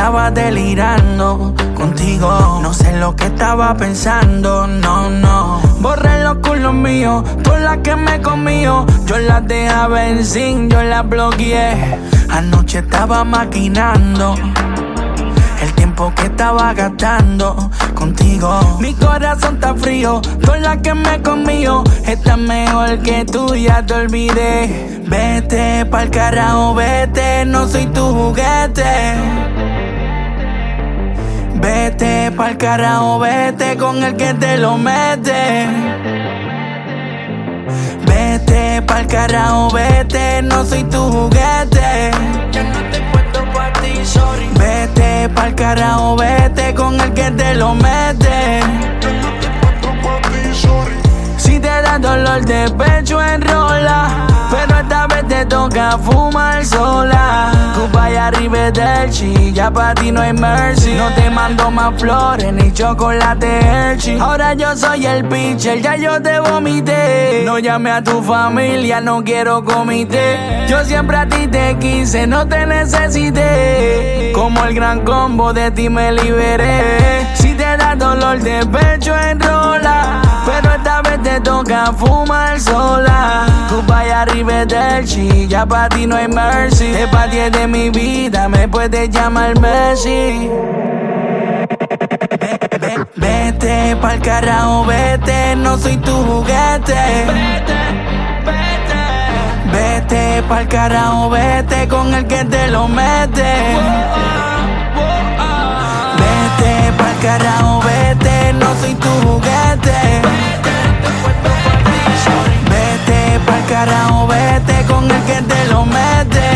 estaba delirando contigo. No sé lo que estaba pensando, no. Borré los culos míos, todas las que me comío. Yo las dejaba en sin, yo las bloqueé. Anoche estaba maquinando el tiempo que estaba gastando contigo. Mi corazón está frío, todas las que me comío. Está mejor que tú, ya te olvidé. Vete pa'l carajo, vete, no soy tu juguete. Vete pa'l carajo, vete con el que te lo mete. Vete pa'l carajo, vete, no soy tu juguete. Ya no te cuento pa' ti, sorry. Vete pa'l carajo, vete con el que te lo mete. Ya no te cuento pa' ti, sorry. Si te da dolor de pecho, enrola. Pero esta vez te toca fumar sola. Tú vaya arriba del chi, ya pa' ti no hay mercy. No te mando más flores ni chocolate Hershey. Ahora yo soy el pitcher, ya yo te vomité. No llame a tu familia, no quiero comité. Yo siempre a ti te quise, no te necesité. Como el gran combo, de ti me liberé. Si te da dolor de pecho, enrola. Pero esta vez te toca fumar sola. Tú vaya arriba del chi, ya pa' ti no hay mercy. Te pateé de mi vida, me puedes llamar Messi. Vete pa'l carajo, vete, no soy tu juguete. Vete pa'l carajo, vete con el que te lo mete. Vete pa'l carajo, vete, no soy tu juguete. Vete pa'l carajo, vete con el que te lo mete.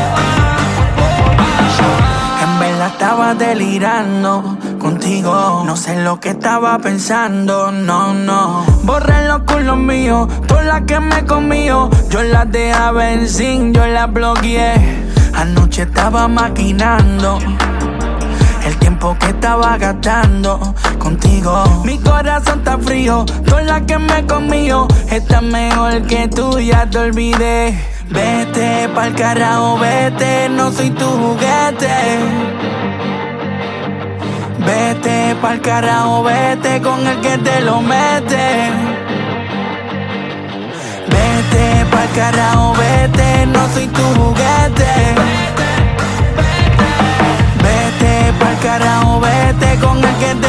En verdad estaba delirando contigo. No sé lo que estaba pensando, no. Borré los culos míos, todas las que me comío. Yo las dejaba en sin, yo las bloqueé. Anoche estaba maquinando el tiempo que estaba gastando contigo. Mi corazón está frío, todas las que me comío. Está mejor que tú, ya te olvidé. Vete pa'l carajo, vete, no soy tu juguete. Vete pa'l carajo, vete con el que te lo mete. Vete pa'l carajo, vete, no soy tu juguete. Vete pa'l carajo, vete con el que te